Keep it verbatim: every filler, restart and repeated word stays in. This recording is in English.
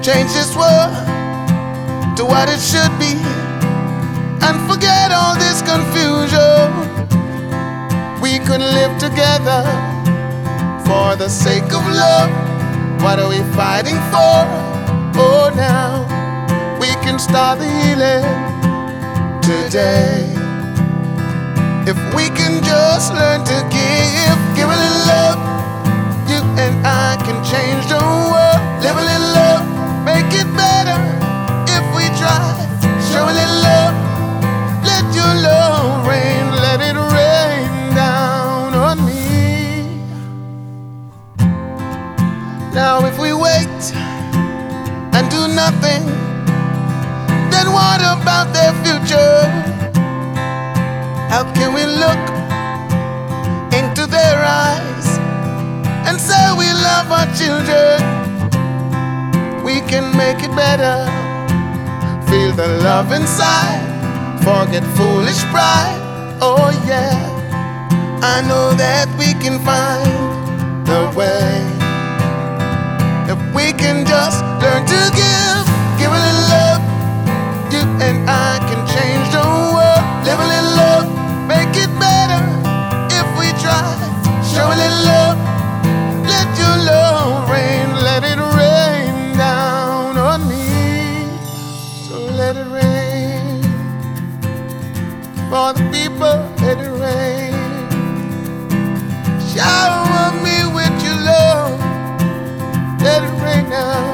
change this world to what it should be, and forget all this confusion. We could live together for the sake of love. What are we fighting for? Oh, now we can start the healing today. If we can just learn to give, give a little love, you and I can change the world. Live a little love, make it better if we try. Show a little love, let your love rain, let it rain down on me. Now if we wait and do nothing, then what about their future? How can we look into their eyes and say we love our children? We can make it better. Feel the love inside, forget foolish pride. Oh yeah, I know that we can find the way. If we can just learn to give, give a little love, you and I can change the world. Live a little love, make it better if we try. Show a little love, let your love rain, let it rain down on me. So let it rain for the people, let it rain. Shower me with your love, let it rain down.